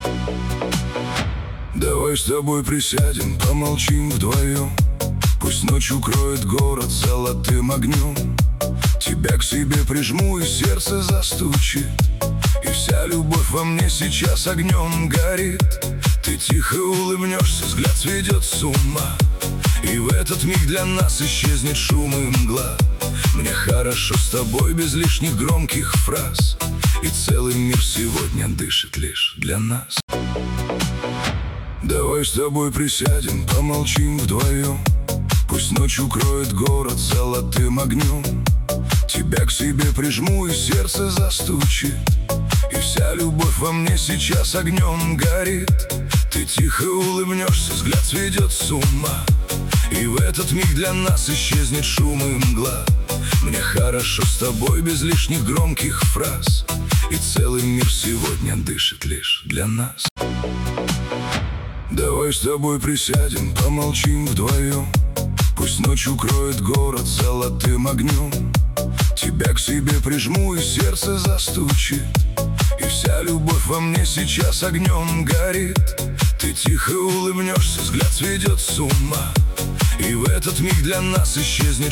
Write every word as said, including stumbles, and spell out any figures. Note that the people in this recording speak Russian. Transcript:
Давай с тобой присядем, помолчим вдвоем. Пусть ночь укроет город золотым огнем. Тебя к себе прижму, и сердце застучит, и вся любовь во мне сейчас огнем горит. Ты тихо улыбнешься, взгляд сведет с ума, и в этот миг для нас исчезнет шум и мгла. Мне хорошо с тобой без лишних громких фраз, и целый мир сегодня дышит лишь для нас. Давай с тобой присядем, помолчим вдвоем. Пусть ночь укроет город золотым огнем. Тебя к себе прижму, и сердце застучит, и вся любовь во мне сейчас огнем горит. Ты тихо улыбнешься, взгляд сведет с ума, и в этот миг для нас исчезнет шум и мгла. Мне хорошо с тобой без лишних громких фраз, и целый мир сегодня дышит лишь для нас. Давай с тобой присядем, помолчим вдвоем. Пусть ночь укроет город золотым огнем. Тебя к себе прижму, и сердце застучит, и вся любовь во мне сейчас огнем горит. Ты тихо улыбнешься, взгляд сведет с ума, и в этот миг для нас исчезнет